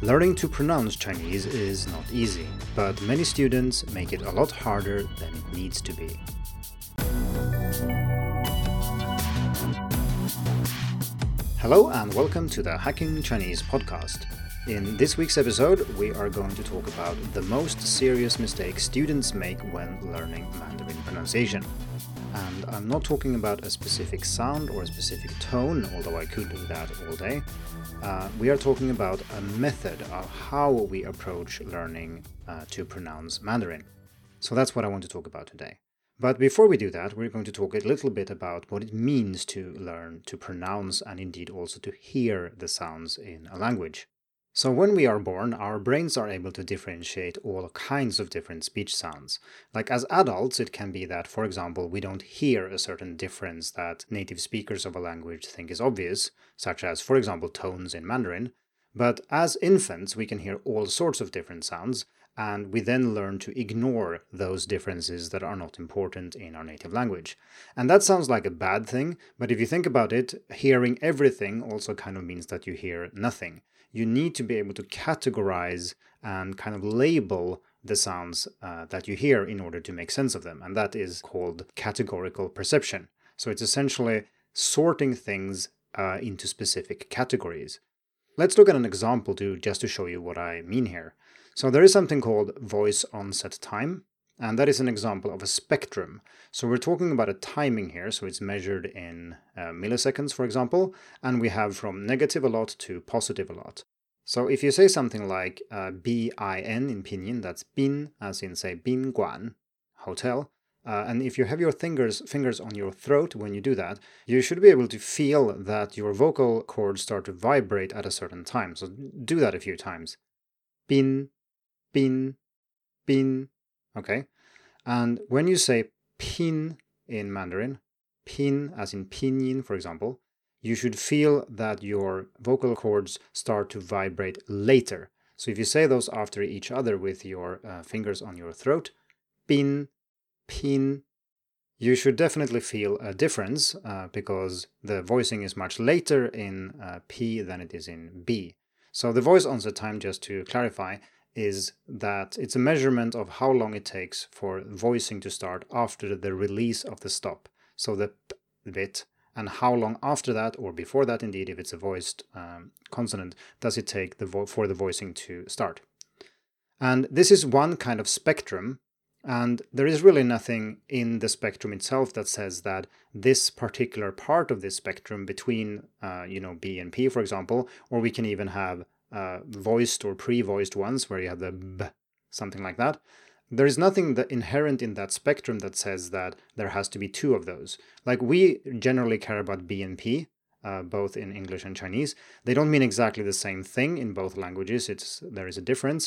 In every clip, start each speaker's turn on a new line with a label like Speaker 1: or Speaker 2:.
Speaker 1: Learning to pronounce Chinese is not easy, but many students make it a lot harder than it needs to be. Hello and welcome to the Hacking Chinese podcast. In this week's episode, we are going to talk about the most serious mistakes students make when learning Mandarin pronunciation. And I'm not talking about a specific sound or a specific tone, although I could do that all day. We are talking about a method of how we approach learning to pronounce Mandarin. So that's what I want to talk about today. But before we do that, we're going to talk a little bit about what it means to learn to pronounce and indeed also to hear the sounds in a language. So when we are born, our brains are able to differentiate all kinds of different speech sounds. Like as adults, it can be that, for example, we don't hear a certain difference that native speakers of a language think is obvious, such as, for example, tones in Mandarin. But as infants, we can hear all sorts of different sounds, and we then learn to ignore those differences that are not important in our native language. And that sounds like a bad thing, but if you think about it, hearing everything also kind of means that you hear nothing. You need to be able to categorize and kind of label the sounds that you hear in order to make sense of them. And that is called categorical perception. So it's essentially sorting things into specific categories. Let's look at an example just to show you what I mean here. So there is something called voice onset time, and that is an example of a spectrum. So we're talking about a timing here, so it's measured in milliseconds, for example, and we have from negative a lot to positive a lot. So if you say something like bin in pinyin, that's bin, as in say bin guan, hotel, and if you have your fingers on your throat when you do that, you should be able to feel that your vocal cords start to vibrate at a certain time. So do that a few times. Bin, bin, bin. Okay? And when you say pin in Mandarin, pin as in pinyin, for example, you should feel that your vocal cords start to vibrate later. So if you say those after each other with your fingers on your throat, pin, pin, you should definitely feel a difference because the voicing is much later in P than it is in B. So the voice onset time, just to clarify, is that it's a measurement of how long it takes for voicing to start after the release of the stop. So the p bit, and how long after that, or before that indeed, if it's a voiced consonant, does it take for the voicing to start. And this is one kind of spectrum, and there is really nothing in the spectrum itself that says that this particular part of this spectrum between, B and P, for example, or we can even have voiced or pre-voiced ones where you have the b, something like that. There is nothing inherent in that spectrum that says that there has to be two of those. Like we generally care about B and P, both in English and Chinese. They don't mean exactly the same thing in both languages. There is a difference.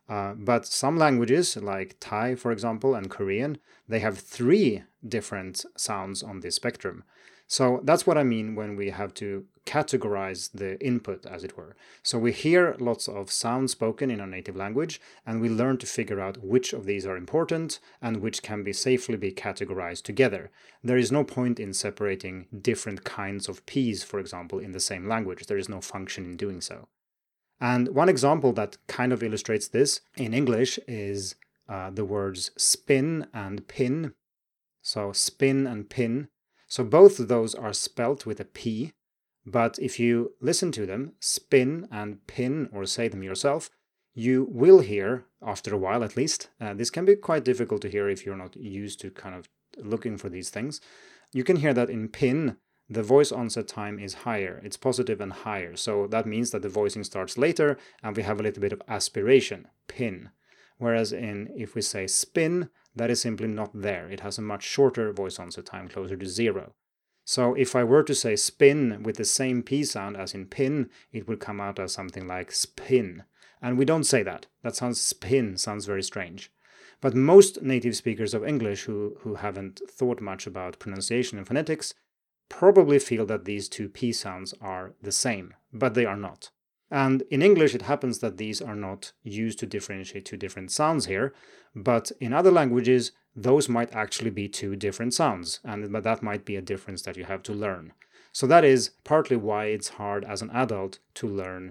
Speaker 1: But some languages, like Thai, for example, and Korean, they have 3 different sounds on this spectrum. So that's what I mean when we have to categorize the input, as it were. So we hear lots of sounds spoken in our native language, and we learn to figure out which of these are important and which can safely be categorized together. There is no point in separating different kinds of P's, for example, in the same language. There is no function in doing so. And one example that kind of illustrates this in English is the words spin and pin. So spin and pin. So both of those are spelt with a P, but if you listen to them, spin and pin, or say them yourself, you will hear, after a while at least, this can be quite difficult to hear if you're not used to kind of looking for these things, you can hear that in pin, the voice onset time is higher. It's positive and higher. So that means that the voicing starts later and we have a little bit of aspiration, pin. Whereas if we say spin, that is simply not there. It has a much shorter voice onset time, closer to 0. So if I were to say spin with the same P sound as in pin, it would come out as something like spin. And we don't say that. That sounds very strange. But most native speakers of English who haven't thought much about pronunciation and phonetics probably feel that these 2 P sounds are the same, but they are not. And in English, it happens that these are not used to differentiate 2 different sounds here, but in other languages, those might actually be 2 different sounds, and that might be a difference that you have to learn. So that is partly why it's hard as an adult to learn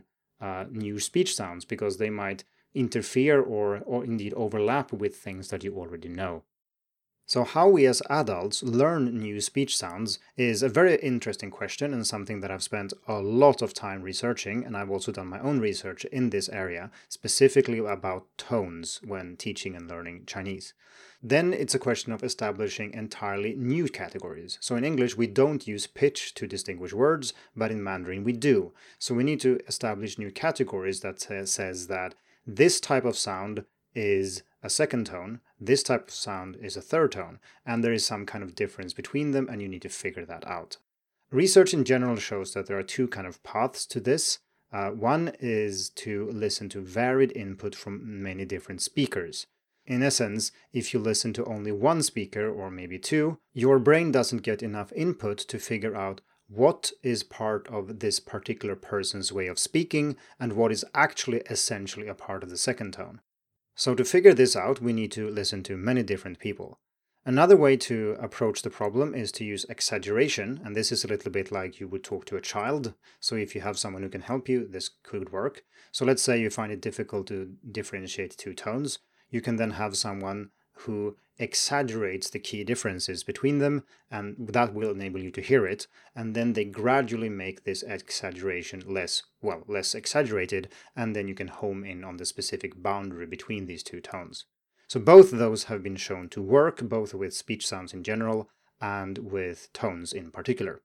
Speaker 1: new speech sounds because they might interfere or indeed overlap with things that you already know. So how we as adults learn new speech sounds is a very interesting question and something that I've spent a lot of time researching, and I've also done my own research in this area, specifically about tones when teaching and learning Chinese. Then it's a question of establishing entirely new categories. So in English we don't use pitch to distinguish words, but in Mandarin we do. So we need to establish new categories that says that this type of sound is a second tone, this type of sound is a third tone, and there is some kind of difference between them, and you need to figure that out. Research in general shows that there are two kind of paths to this. One is to listen to varied input from many different speakers. In essence, if you listen to only one speaker, or maybe two, your brain doesn't get enough input to figure out what is part of this particular person's way of speaking and what is actually essentially a part of the second tone. So to figure this out, we need to listen to many different people. Another way to approach the problem is to use exaggeration, and this is a little bit like you would talk to a child. So if you have someone who can help you, this could work. So let's say you find it difficult to differentiate two tones. You can then have someone who exaggerates the key differences between them, and that will enable you to hear it, and then they gradually make this exaggeration less exaggerated, and then you can home in on the specific boundary between these two tones. So both of those have been shown to work, both with speech sounds in general and with tones in particular.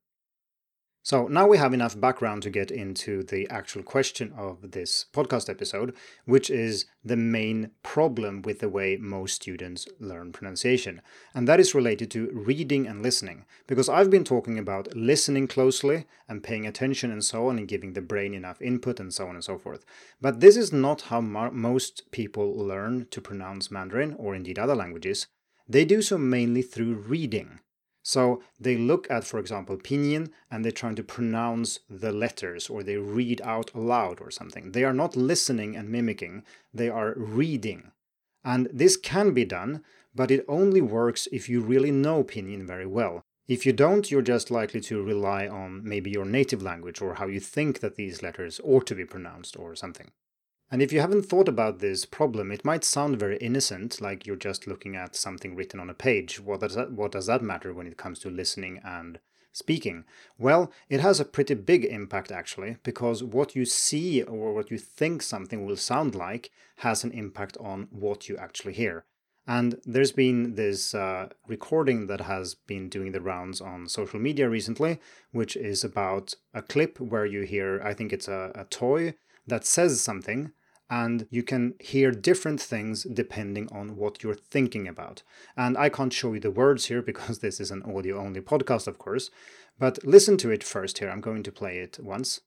Speaker 1: So now we have enough background to get into the actual question of this podcast episode, which is the main problem with the way most students learn pronunciation. And that is related to reading and listening. Because I've been talking about listening closely and paying attention and so on and giving the brain enough input and so on and so forth. But this is not how most people learn to pronounce Mandarin or indeed other languages. They do so mainly through reading. So they look at, for example, pinyin, and they're trying to pronounce the letters, or they read out aloud or something. They are not listening and mimicking, they are reading. And this can be done, but it only works if you really know pinyin very well. If you don't, you're just likely to rely on maybe your native language or how you think that these letters ought to be pronounced or something. And if you haven't thought about this problem, it might sound very innocent, like you're just looking at something written on a page. What does that matter when it comes to listening and speaking? Well, it has a pretty big impact actually, because what you see or what you think something will sound like has an impact on what you actually hear. And there's been this recording that has been doing the rounds on social media recently, which is about a clip where you hear, I think it's a toy that says something, and you can hear different things depending on what you're thinking about. And I can't show you the words here because this is an audio-only podcast, of course, but listen to it first here. I'm going to play it once.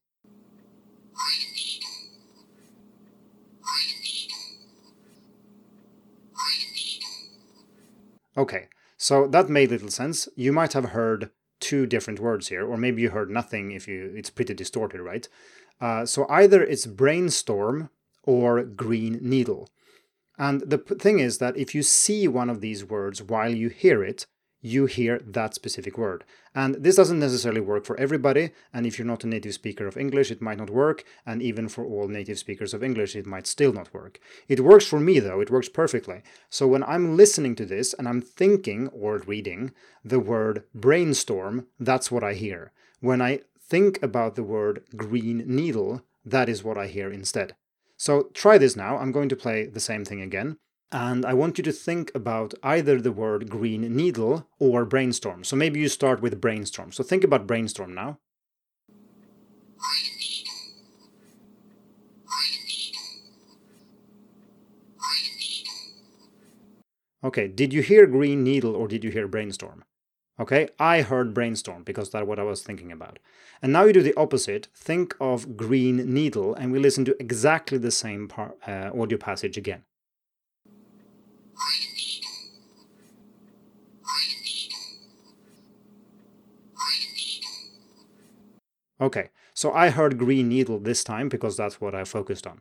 Speaker 1: Okay, so that made little sense. You might have heard two different words here, or maybe you heard nothing if it's pretty distorted, right? So either it's brainstorm or green needle. And the thing is that if you see one of these words while you hear that specific word. And this doesn't necessarily work for everybody, and if you're not a native speaker of English, it might not work, and even for all native speakers of English, it might still not work. It works for me though, it works perfectly. So when I'm listening to this and I'm thinking or reading the word brainstorm, that's what I hear. When I think about the word green needle, that is what I hear instead. So try this now. I'm going to play the same thing again. And I want you to think about either the word green needle or brainstorm. So maybe you start with brainstorm. So think about brainstorm now. Okay, did you hear green needle or did you hear brainstorm? Okay, I heard brainstorm because that's what I was thinking about. And now you do the opposite. Think of green needle and we listen to exactly the same audio passage again. Okay, so I heard green needle this time because that's what I focused on.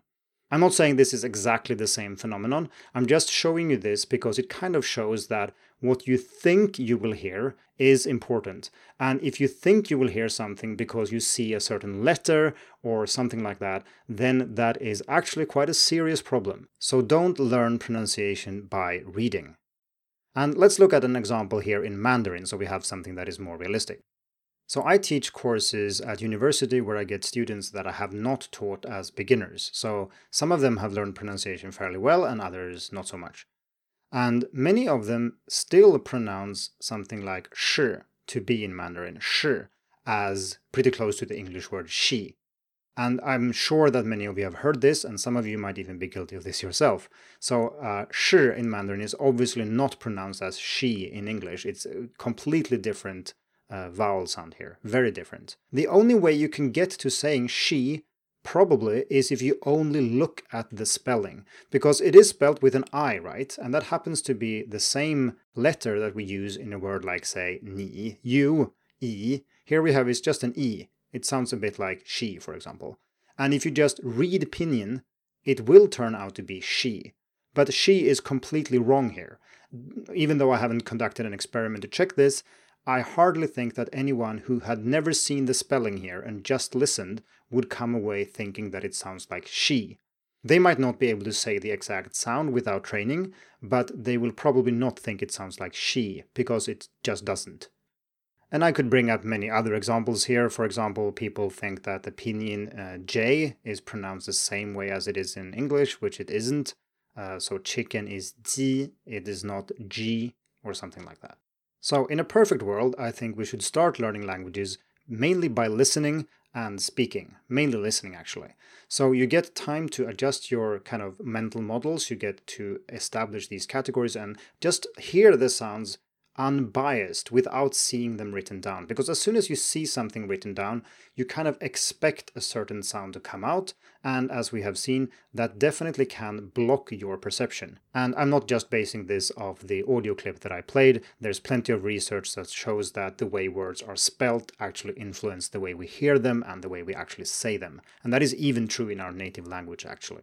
Speaker 1: I'm not saying this is exactly the same phenomenon. I'm just showing you this because it kind of shows that what you think you will hear is important. And if you think you will hear something because you see a certain letter or something like that, then that is actually quite a serious problem. So don't learn pronunciation by reading. And let's look at an example here in Mandarin so we have something that is more realistic. So I teach courses at university where I get students that I have not taught as beginners. So some of them have learned pronunciation fairly well and others not so much. And many of them still pronounce something like shi, to be in Mandarin, shi, as pretty close to the English word she. And I'm sure that many of you have heard this, and some of you might even be guilty of this yourself. So shi in Mandarin is obviously not pronounced as she in English. It's a completely different vowel sound here. Very different. The only way you can get to saying she probably is if you only look at the spelling, because it is spelled with an I, right? And that happens to be the same letter that we use in a word like, say, ni, you, e. Here we have is just an e. It sounds a bit like she, for example. And if you just read pinyin, it will turn out to be she. But she is completely wrong here. Even though I haven't conducted an experiment to check this, I hardly think that anyone who had never seen the spelling here and just listened would come away thinking that it sounds like she. They might not be able to say the exact sound without training, but they will probably not think it sounds like she, because it just doesn't. And I could bring up many other examples here. For example, people think that the pinyin J is pronounced the same way as it is in English, which it isn't. So chicken is ji, it is not G, or something like that. So in a perfect world, I think we should start learning languages mainly by listening and speaking. Mainly listening, actually. So you get time to adjust your kind of mental models, you get to establish these categories and just hear the sounds unbiased without seeing them written down. Because as soon as you see something written down, you kind of expect a certain sound to come out. And as we have seen, that definitely can block your perception. And I'm not just basing this off the audio clip that I played. There's plenty of research that shows that the way words are spelt actually influence the way we hear them and the way we actually say them. And that is even true in our native language, actually.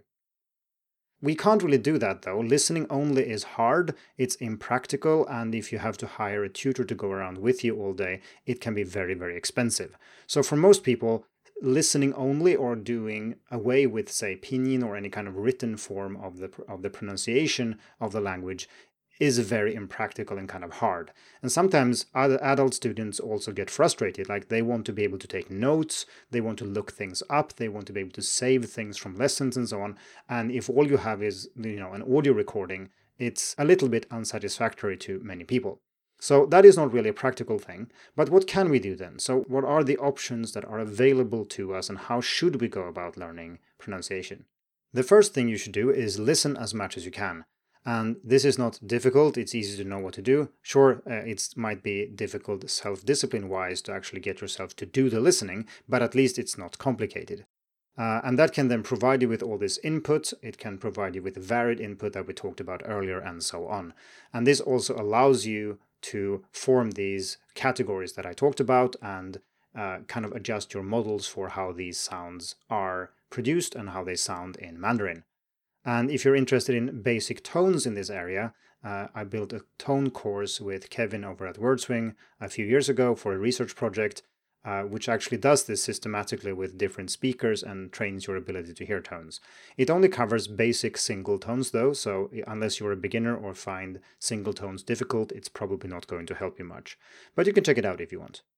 Speaker 1: We can't really do that though. Listening only is hard, it's impractical, and if you have to hire a tutor to go around with you all day, it can be very, very expensive. So for most people, listening only or doing away with, say, pinyin or any kind of written form of the pronunciation of the language is very impractical and kind of hard. And sometimes other adult students also get frustrated, like they want to be able to take notes, they want to look things up, they want to be able to save things from lessons and so on. And if all you have is, an audio recording, it's a little bit unsatisfactory to many people. So that is not really a practical thing. But what can we do then? So what are the options that are available to us and how should we go about learning pronunciation? The first thing you should do is listen as much as you can. And this is not difficult, it's easy to know what to do. Sure, it might be difficult self-discipline-wise to actually get yourself to do the listening, but at least it's not complicated. And that can then provide you with all this input, it can provide you with varied input that we talked about earlier and so on. And this also allows you to form these categories that I talked about and kind of adjust your models for how these sounds are produced and how they sound in Mandarin. And if you're interested in basic tones in this area, I built a tone course with Kevin over at WordSwing a few years ago for a research project, which actually does this systematically with different speakers and trains your ability to hear tones. It only covers basic single tones though, so unless you're a beginner or find single tones difficult, it's probably not going to help you much. But you can check it out if you want.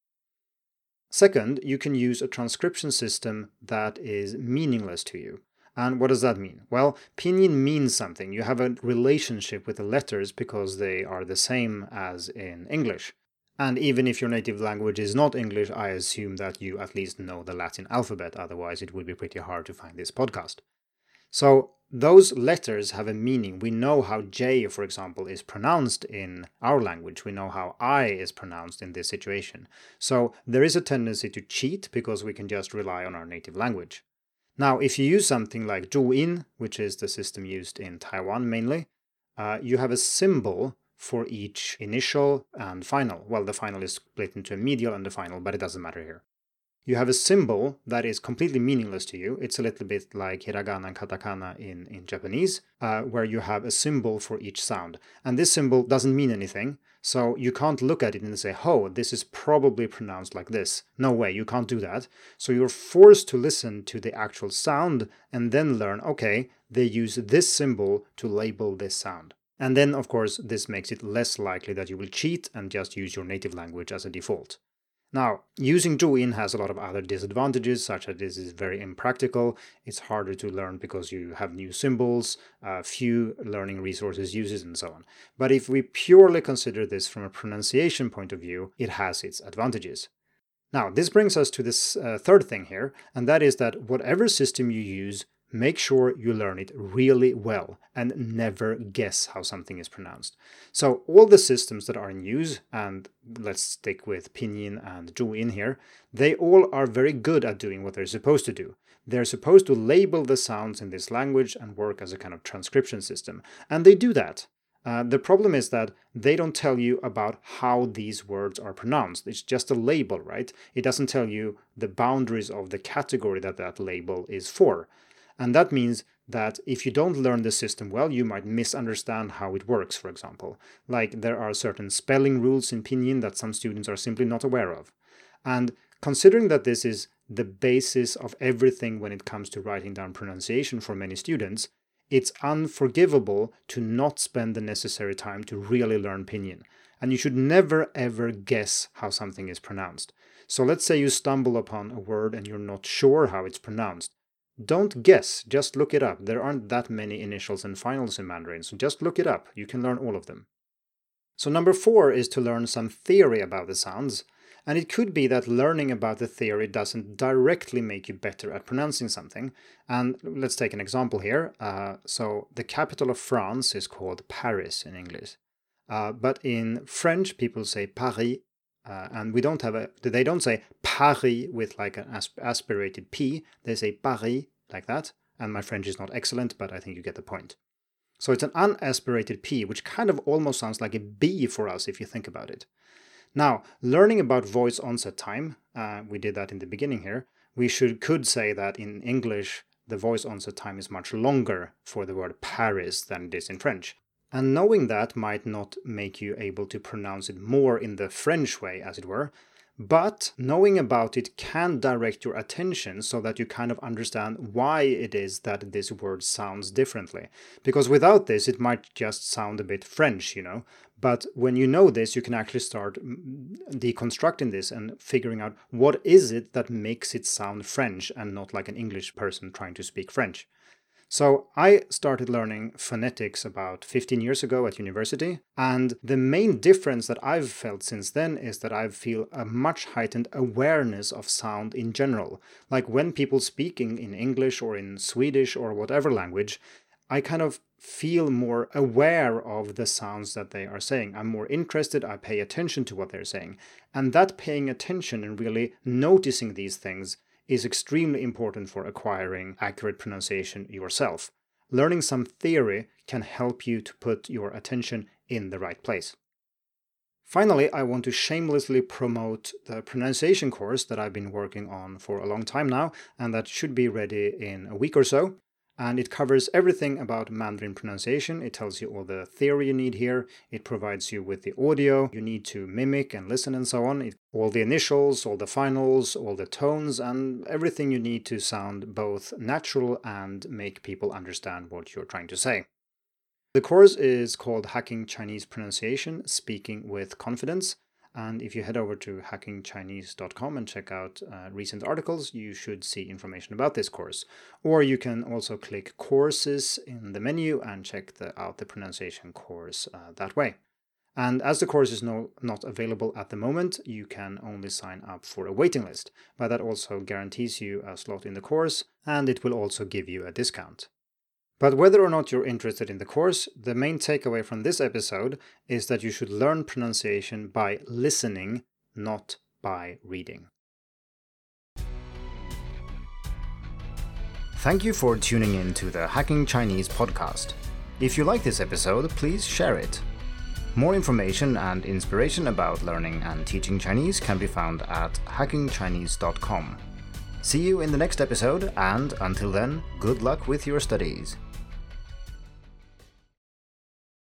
Speaker 1: Second, you can use a transcription system that is meaningless to you. And what does that mean? Well, pinyin means something. You have a relationship with the letters because they are the same as in English. And even if your native language is not English, I assume that you at least know the Latin alphabet, otherwise it would be pretty hard to find this podcast. So those letters have a meaning. We know how J, for example, is pronounced in our language. We know how I is pronounced in this situation. So there is a tendency to cheat because we can just rely on our native language. Now, if you use something like Zhuyin, which is the system used in Taiwan mainly, you have a symbol for each initial and final. Well, the final is split into a medial and the final, but it doesn't matter here. You have a symbol that is completely meaningless to you. It's a little bit like hiragana and katakana in Japanese, where you have a symbol for each sound. And this symbol doesn't mean anything, so you can't look at it and say, oh, this is probably pronounced like this. No way, you can't do that. So you're forced to listen to the actual sound and then learn, okay, they use this symbol to label this sound. And then, of course, this makes it less likely that you will cheat and just use your native language as a default. Now, using Douyin has a lot of other disadvantages, such as this is very impractical, it's harder to learn because you have new symbols, few learning resources uses, and so on. But if we purely consider this from a pronunciation point of view, it has its advantages. Now, this brings us to this third thing here, and that is that whatever system you use, make sure you learn it really well and never guess how something is pronounced. So all the systems that are in use, and let's stick with Pinyin and Douyin here, they all are very good at doing what they're supposed to do. They're supposed to label the sounds in this language and work as a kind of transcription system. And they do that. The problem is that they don't tell you about how these words are pronounced. It's just a label, right? It doesn't tell you the boundaries of the category that label is for. And that means that if you don't learn the system well, you might misunderstand how it works, for example. Like there are certain spelling rules in Pinyin that some students are simply not aware of. And considering that this is the basis of everything when it comes to writing down pronunciation for many students, it's unforgivable to not spend the necessary time to really learn Pinyin. And you should never ever guess how something is pronounced. So let's say you stumble upon a word and you're not sure how it's pronounced. Don't guess, just look it up. There aren't that many initials and finals in Mandarin, so just look it up. You can learn all of them. So number 4 is to learn some theory about the sounds. And it could be that learning about the theory doesn't directly make you better at pronouncing something. And let's take an example here. So the capital of France is called Paris in English. But in French, people say Paris. And they don't say Paris with like an aspirated P, they say Paris like that. And my French is not excellent, but I think you get the point. So it's an unaspirated P, which kind of almost sounds like a B for us if you think about it. Now, learning about voice onset time, we did that in the beginning here, we could say that in English, the voice onset time is much longer for the word Paris than it is in French. And knowing that might not make you able to pronounce it more in the French way, as it were, but knowing about it can direct your attention so that you kind of understand why it is that this word sounds differently. Because without this, it might just sound a bit French, But when you know this, you can actually start deconstructing this and figuring out what is it that makes it sound French and not like an English person trying to speak French. So I started learning phonetics about 15 years ago at university, and the main difference that I've felt since then is that I feel a much heightened awareness of sound in general. Like when people speaking in English or in Swedish or whatever language, I kind of feel more aware of the sounds that they are saying. I'm more interested, I pay attention to what they're saying. And that paying attention and really noticing these things is extremely important for acquiring accurate pronunciation yourself. Learning some theory can help you to put your attention in the right place. Finally, I want to shamelessly promote the pronunciation course that I've been working on for a long time now, and that should be ready in a week or so. And it covers everything about Mandarin pronunciation. It tells you all the theory you need here. It provides you with the audio you need to mimic and listen and so on. All the initials, all the finals, all the tones, and everything you need to sound both natural and make people understand what you're trying to say. The course is called Hacking Chinese Pronunciation, Speaking with Confidence. And if you head over to hackingchinese.com and check out recent articles, you should see information about this course. Or you can also click Courses in the menu and check out the pronunciation course that way. And as the course is not available at the moment, you can only sign up for a waiting list. But that also guarantees you a slot in the course, and it will also give you a discount. But whether or not you're interested in the course, the main takeaway from this episode is that you should learn pronunciation by listening, not by reading. Thank you for tuning in to the Hacking Chinese podcast. If you like this episode, please share it. More information and inspiration about learning and teaching Chinese can be found at hackingchinese.com. See you in the next episode, and until then, good luck with your studies.